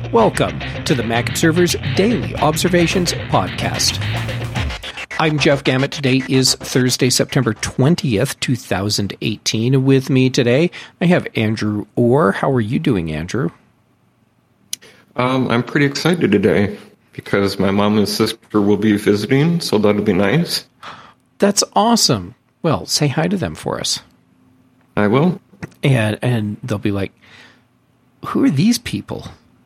Welcome to the Mac Observer's Daily Observations Podcast. I'm Jeff Gamet. Today is Thursday, September 20th, 2018. With me today, I have Andrew Orr. How are you doing, Andrew? I'm pretty excited today because my mom and sister will be visiting, so that'll be nice. That's awesome. Well, say hi to them for us. I will. And they'll be like, who are these people?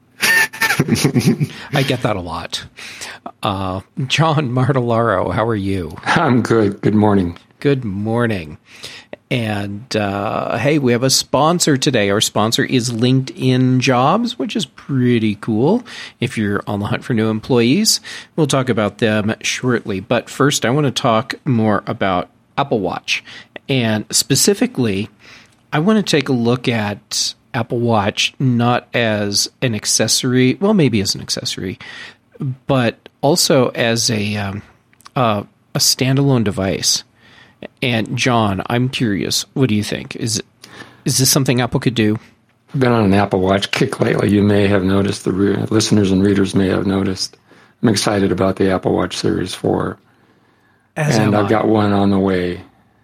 I get that a lot. John Martellaro, how are you? I'm good. Good morning. Good morning. And hey, we have a sponsor today. Our sponsor is LinkedIn Jobs, which is pretty cool if you're on the hunt for new employees. We'll talk about them shortly. But first, I want to talk more about Apple Watch. And specifically, I want to take a look at Apple Watch not as an accessory, well, maybe as an accessory, but also as a standalone device. And John, I'm curious, what do you think? Is this something Apple could do? I've been on an Apple Watch kick lately. You may have noticed, the listeners and readers may have noticed. I'm excited about the Apple Watch Series 4. And I've got one on the way.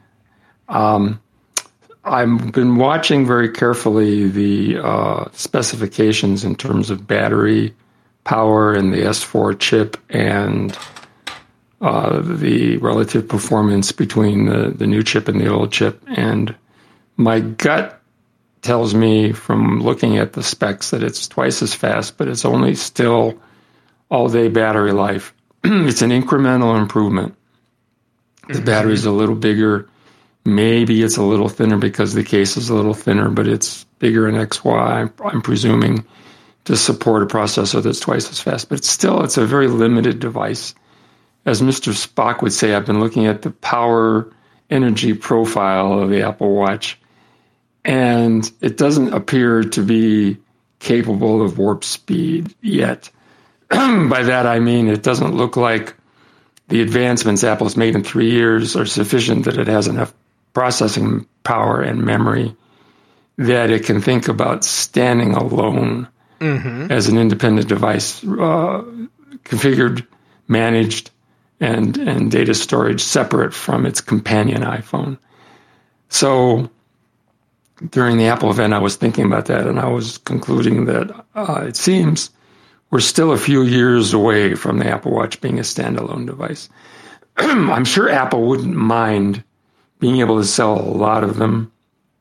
I've been watching very carefully the specifications in terms of battery power and the S4 chip and the relative performance between the new chip and the old chip. And my gut tells me from looking at the specs that it's twice as fast, but it's only still all-day battery life. It's an incremental improvement. The battery's a little bigger. Maybe it's a little thinner because the case is a little thinner, but it's bigger in XY, I'm presuming, to support a processor that's twice as fast. But it's a very limited device. As Mr. Spock would say, I've been looking at the power energy profile of the Apple Watch, and it doesn't appear to be capable of warp speed yet. By that I mean it doesn't look like the advancements Apple's made in 3 years are sufficient that it has enough processing power and memory that it can think about standing alone as an independent device, configured, managed, and data storage separate from its companion iPhone. So during the Apple event, I was thinking about that, and I was concluding that it seems we're still a few years away from the Apple Watch being a standalone device. I'm sure Apple wouldn't mind being able to sell a lot of them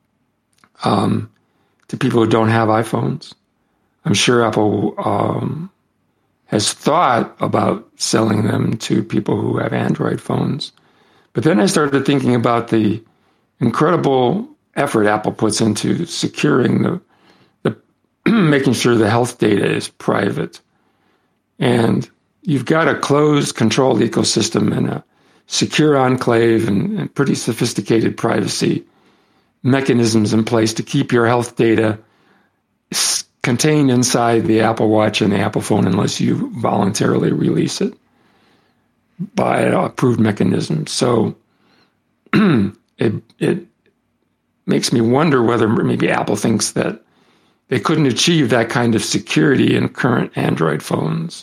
to people who don't have iPhones. I'm sure Apple has thought about selling them to people who have Android phones. But then I started thinking about the incredible effort Apple puts into securing the making sure the health data is private. And you've got a closed, controlled ecosystem and a secure enclave and pretty sophisticated privacy mechanisms in place to keep your health data contained inside the Apple Watch and the Apple phone unless you voluntarily release it by approved mechanisms. So it makes me wonder whether maybe Apple thinks that they couldn't achieve that kind of security in current Android phones.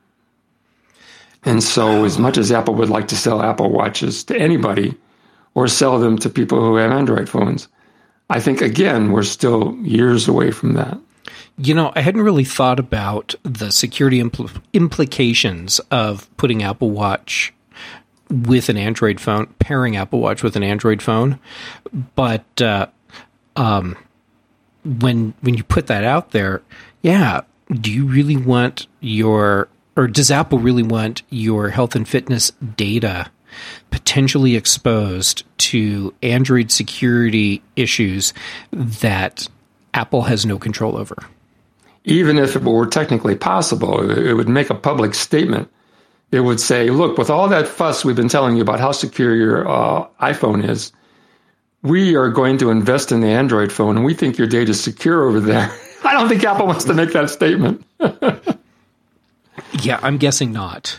And so as much as Apple would like to sell Apple Watches to anybody or sell them to people who have Android phones, I think, again, we're still years away from that. You know, I hadn't really thought about the security implications of putting Apple Watch with an Android phone, pairing Apple Watch with an Android phone. But when you put that out there, yeah, do you really want does Apple really want your health and fitness data potentially exposed to Android security issues that Apple has no control over? Even if it were technically possible, it would make a public statement. It would say, look, with all that fuss we've been telling you about how secure your iPhone is, we are going to invest in the Android phone, and we think your data is secure over there. I don't think Apple wants to make that statement. Yeah, I'm guessing not.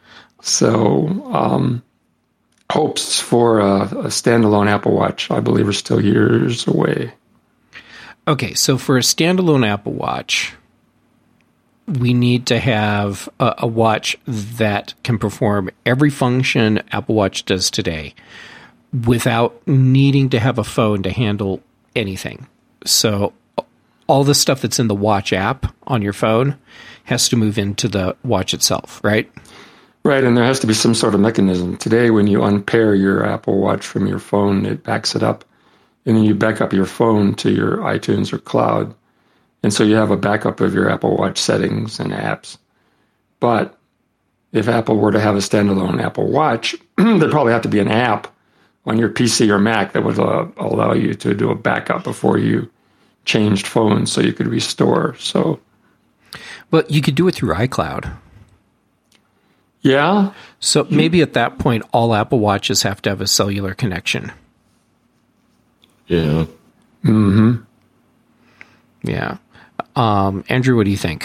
So hopes for a standalone Apple Watch, I believe, are still years away. Okay, so for a standalone Apple Watch, we need to have a watch that can perform every function Apple Watch does today without needing to have a phone to handle anything. So all the stuff that's in the watch app on your phone has to move into the watch itself, right? Right, and there has to be some sort of mechanism. Today, when you unpair your Apple Watch from your phone, it backs it up, and then you back up your phone to your iTunes or cloud. And so you have a backup of your Apple Watch settings and apps. But if Apple were to have a standalone Apple Watch, there'd probably have to be an app on your PC or Mac that would allow you to do a backup before you changed phones so you could restore. So, well, you could do it through iCloud. Yeah. So maybe at that point, all Apple Watches have to have a cellular connection. Yeah. Mm-hmm. Yeah. Andrew, what do you think?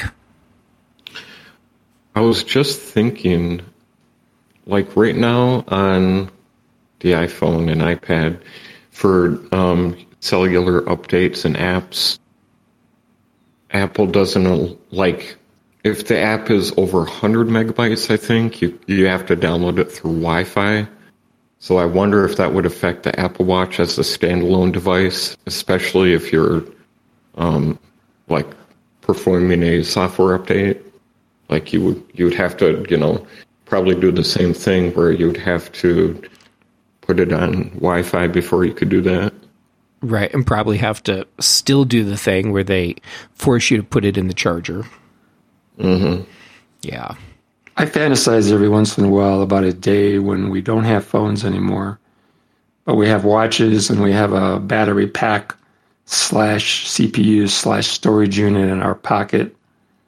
I was just thinking, like right now on the iPhone and iPad, for cellular updates and apps, Apple doesn't like, if the app is over 100 megabytes, I think, you have to download it through Wi-Fi. So I wonder if that would affect the Apple Watch as a standalone device, especially if you're like performing a software update. Like you would have to, probably do the same thing where you would have to put it on Wi-Fi before you could do that. Right, and probably have to still do the thing where they force you to put it in the charger. Mm-hmm. Yeah. I fantasize every once in a while about a day when we don't have phones anymore, but we have watches and we have a battery pack / CPU / storage unit in our pocket.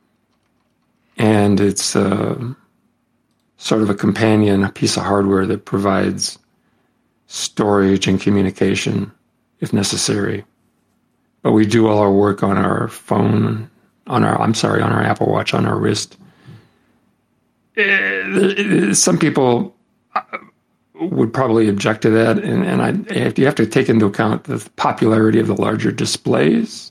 And it's sort of a companion, a piece of hardware that provides storage and communication if necessary. But we do all our work on our phone, on our Apple Watch, on our wrist. Some people would probably object to that, and you have to take into account the popularity of the larger displays.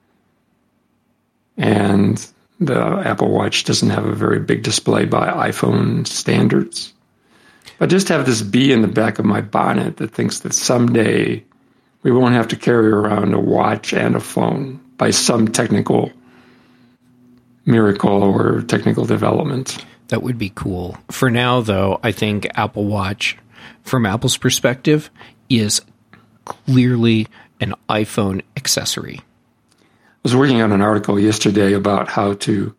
And the Apple Watch doesn't have a very big display by iPhone standards. But just have this bee in the back of my bonnet that thinks that someday we won't have to carry around a watch and a phone by some technical miracle or technical development. That would be cool. For now, though, I think Apple Watch, from Apple's perspective, is clearly an iPhone accessory. I was working on an article yesterday about how to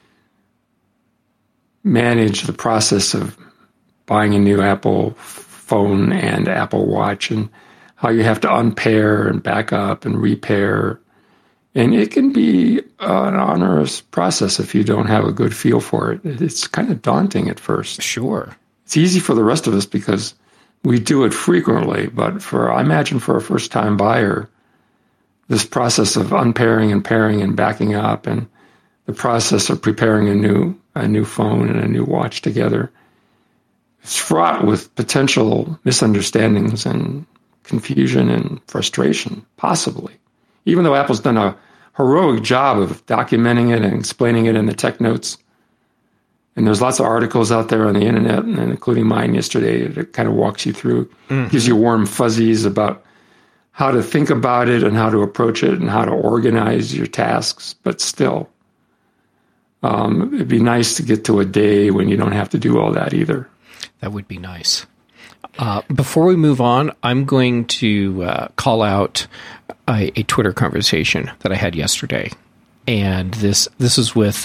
manage the process of buying a new Apple phone and Apple Watch, and how you have to unpair and back up and repair. And it can be an onerous process if you don't have a good feel for it. It's kind of daunting at first. Sure. It's easy for the rest of us because we do it frequently, but I imagine for a first-time buyer, this process of unpairing and pairing and backing up, and the process of preparing a new phone and a new watch together, it's fraught with potential misunderstandings and confusion and frustration, possibly. Even though Apple's done a heroic job of documenting it and explaining it in the tech notes. And there's lots of articles out there on the internet, and including mine yesterday, that kind of walks you through, gives you warm fuzzies about how to think about it and how to approach it and how to organize your tasks. But still, it'd be nice to get to a day when you don't have to do all that either. That would be nice. Before we move on, I'm going to call out a Twitter conversation that I had yesterday. And this is with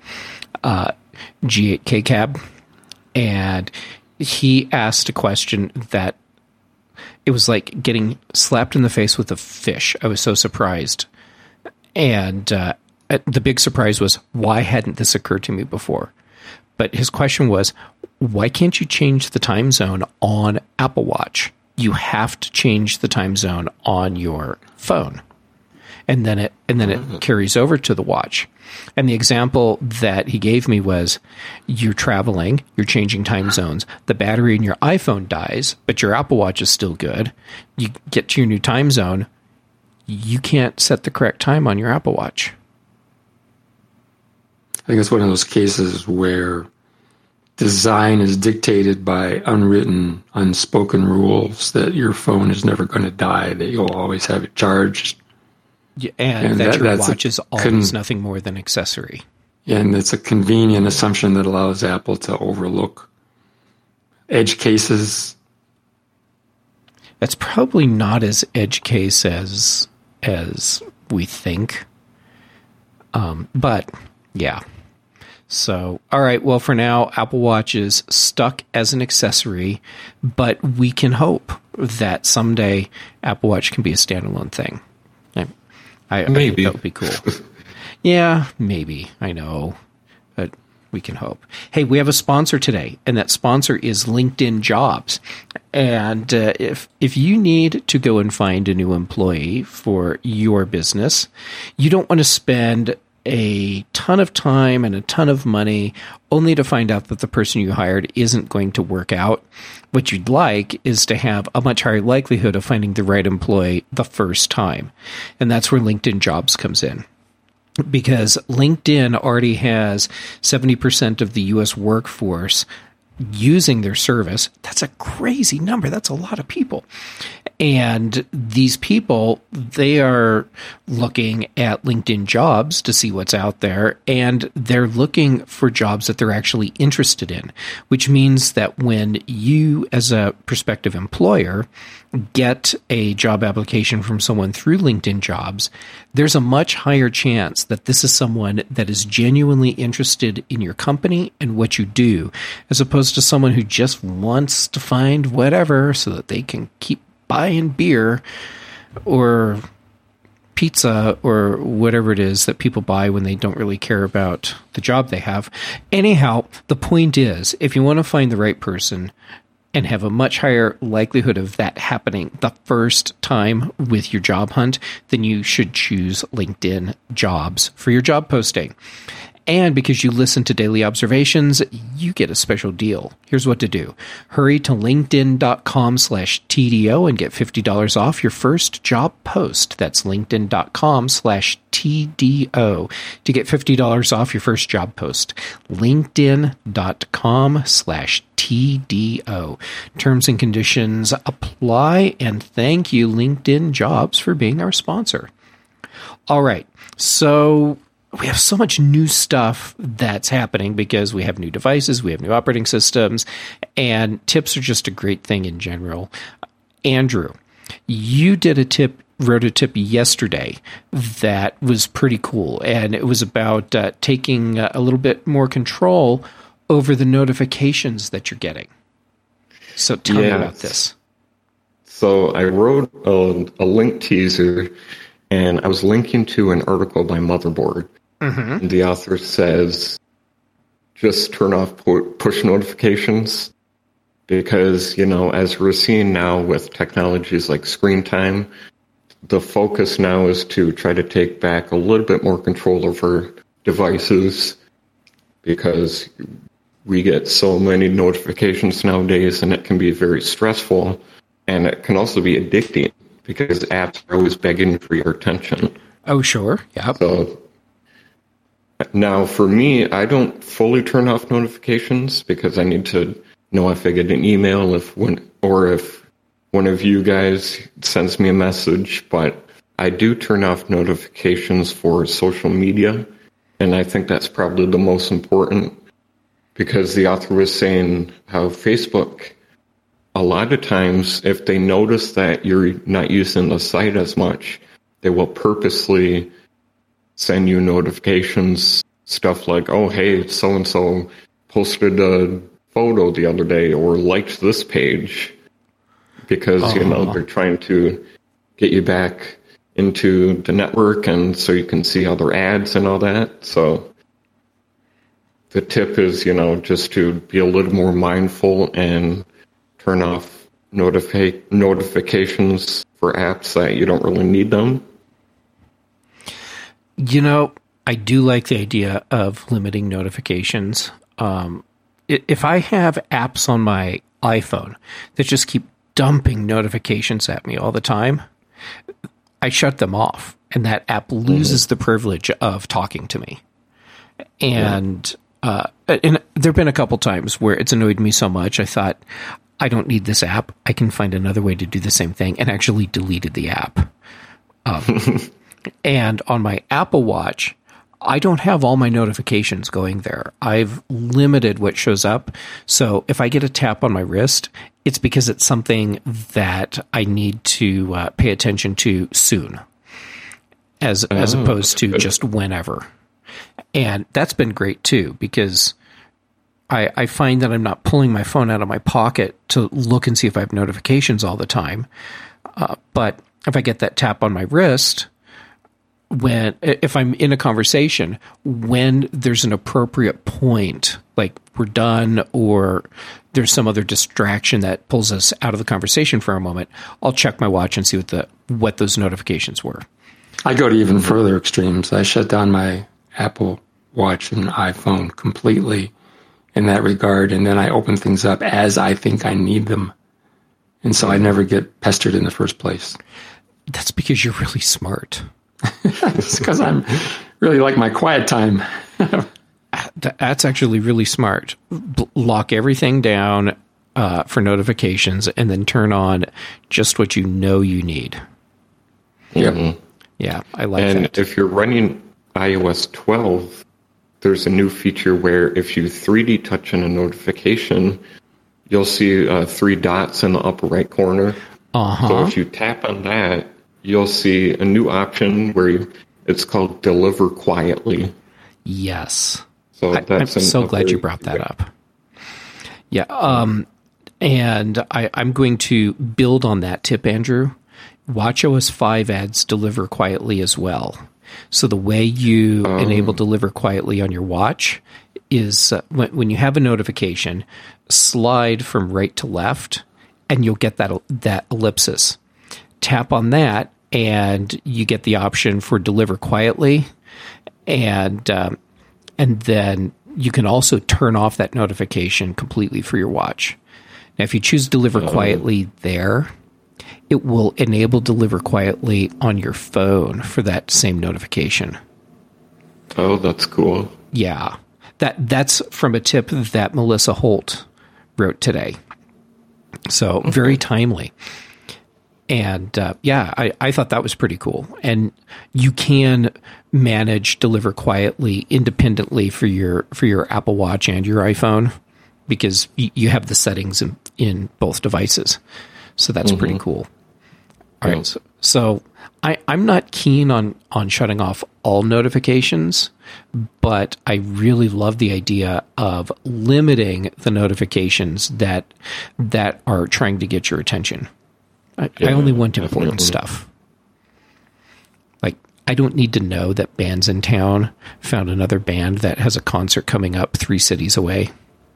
G8KCab. And he asked a question that it was like getting slapped in the face with a fish. I was so surprised. And the big surprise was, why hadn't this occurred to me before? But his question was, why can't you change the time zone on Apple Watch? You have to change the time zone on your phone. And then it carries over to the watch. And the example that he gave me was, you're traveling, you're changing time zones. The battery in your iPhone dies, but your Apple Watch is still good. You get to your new time zone, you can't set the correct time on your Apple Watch. I think it's one of those cases where design is dictated by unwritten, unspoken rules that your phone is never going to die, that you'll always have it charged. Yeah, and that your watch is always nothing more than accessory. And it's a convenient assumption that allows Apple to overlook edge cases. That's probably not as edge case as we think. But yeah. So, all right. Well, for now, Apple Watch is stuck as an accessory, but we can hope that someday Apple Watch can be a standalone thing. I think that would be cool. Yeah, maybe. I know, but we can hope. Hey, we have a sponsor today, and that sponsor is LinkedIn Jobs. And if you need to go and find a new employee for your business, you don't want to spend a ton of time and a ton of money only to find out that the person you hired isn't going to work out. What you'd like is to have a much higher likelihood of finding the right employee the first time. And that's where LinkedIn Jobs comes in. Because LinkedIn already has 70% of the U.S. workforce using their service. That's a crazy number. That's a lot of people. And these people, they are looking at LinkedIn Jobs to see what's out there, and they're looking for jobs that they're actually interested in, which means that when you, as a prospective employer, get a job application from someone through LinkedIn Jobs, there's a much higher chance that this is someone that is genuinely interested in your company and what you do, as opposed to someone who just wants to find whatever so that they can keep buying beer or pizza or whatever it is that people buy when they don't really care about the job they have. Anyhow, the point is, if you want to find the right person and have a much higher likelihood of that happening the first time with your job hunt, then you should choose LinkedIn Jobs for your job posting. And because you listen to Daily Observations, you get a special deal. Here's what to do. Hurry to linkedin.com/TDO and get $50 off your first job post. That's linkedin.com/TDO to get $50 off your first job post. linkedin.com/TDO. Terms and conditions apply, and thank you, LinkedIn Jobs, for being our sponsor. All right, so we have so much new stuff that's happening because we have new devices, we have new operating systems, and tips are just a great thing in general. Andrew, you wrote a tip yesterday that was pretty cool, and it was about taking a little bit more control over the notifications that you're getting. So tell me about this. So I wrote a link teaser, and I was linking to an article by Motherboard. Mm-hmm. The author says, just turn off push notifications because, as we're seeing now with technologies like screen time, the focus now is to try to take back a little bit more control over devices because we get so many notifications nowadays, and it can be very stressful, and it can also be addicting because apps are always begging for your attention. Oh, sure. Yeah. So now, for me, I don't fully turn off notifications because I need to know if I get an email, if one of you guys sends me a message. But I do turn off notifications for social media, and I think that's probably the most important because the author was saying how Facebook, a lot of times, if they notice that you're not using the site as much, they will purposely send you notifications, stuff like, oh, hey, so-and-so posted a photo the other day or liked this page because, they're trying to get you back into the network and so you can see other ads and all that. So the tip is, just to be a little more mindful and turn off notifications for apps that you don't really need them. I do like the idea of limiting notifications. If I have apps on my iPhone that just keep dumping notifications at me all the time, I shut them off, and that app loses the privilege of talking to me. And there have been a couple times where it's annoyed me so much, I thought, I don't need this app. I can find another way to do the same thing, and actually deleted the app. And on my Apple Watch, I don't have all my notifications going there. I've limited what shows up. So if I get a tap on my wrist, it's because it's something that I need to pay attention to soon, as opposed to just whenever. And that's been great too, because I find that I'm not pulling my phone out of my pocket to look and see if I have notifications all the time. But if I get that tap on my wrist, if I'm in a conversation, when there's an appropriate point, like we're done or there's some other distraction that pulls us out of the conversation for a moment, I'll check my watch and see what those notifications were. I go to even further extremes. I shut down my Apple Watch and iPhone completely in that regard, and then I open things up as I think I need them. And so I never get pestered in the first place. That's because you're really smart. It's because I'm really like my quiet time. That's actually really smart. Lock everything down for notifications and then turn on just what you know you need. Yep. Yeah, I like that. And if you're running iOS 12, there's a new feature where if you 3D touch on a notification, you'll see 3 dots in the upper right corner. So if you tap on that, you'll see a new option where it's called Deliver Quietly. Yes. So I'm so glad you brought that up. Yeah. And I'm going to build on that tip, Andrew. WatchOS 5 adds Deliver Quietly as well. So the way you enable Deliver Quietly on your watch is when you have a notification, slide from right to left, and you'll get that ellipsis. Tap on that, and you get the option for Deliver Quietly, and then you can also turn off that notification completely for your watch. Now, if you choose Deliver Quietly there, it will enable Deliver Quietly on your phone for that same notification. Oh, that's cool. Yeah. That's from a tip that Melissa Holt wrote today. So very timely. And I thought that was pretty cool. And you can manage Deliver Quietly independently for your Apple Watch and your iPhone, because you have the settings in both devices. So that's pretty cool. All right. So I'm not keen on shutting off all notifications, but I really love the idea of limiting the notifications that are trying to get your attention. I only want important stuff. Like, I don't need to know that bands in town found another band that has a concert coming up 3 cities away.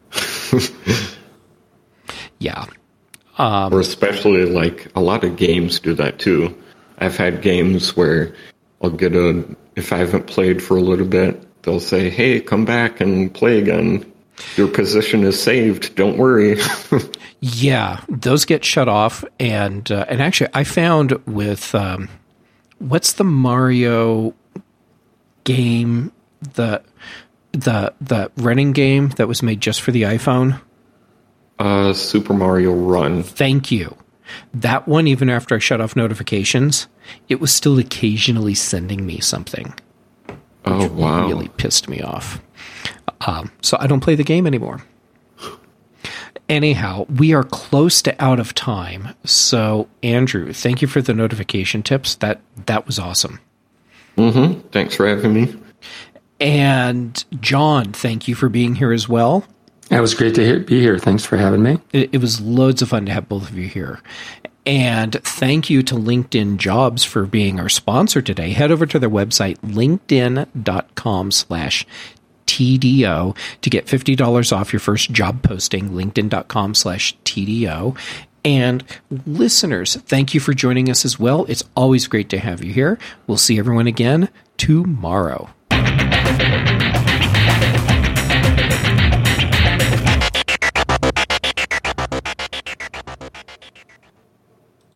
Yeah. Or especially, like, a lot of games do that too. I've had games where I'll get if I haven't played for a little bit, they'll say, hey, come back and play again. Your position is saved. Don't worry. Yeah, those get shut off. And actually, I found with, what's the Mario game, the running game that was made just for the iPhone? Super Mario Run. Thank you. That one, even after I shut off notifications, it was still occasionally sending me something. Oh, wow. Really pissed me off. So I don't play the game anymore. Anyhow, we are close to out of time. So, Andrew, thank you for the notification tips. That was awesome. Thanks for having me. And John, thank you for being here as well. It was great to be here. Thanks for having me. It was loads of fun to have both of you here. And thank you to LinkedIn Jobs for being our sponsor today. Head over to their website, linkedin.com/TDO to get $50 off your first job posting, linkedin.com/TDO. And listeners, thank you for joining us as well. It's always great to have you here. We'll see everyone again tomorrow.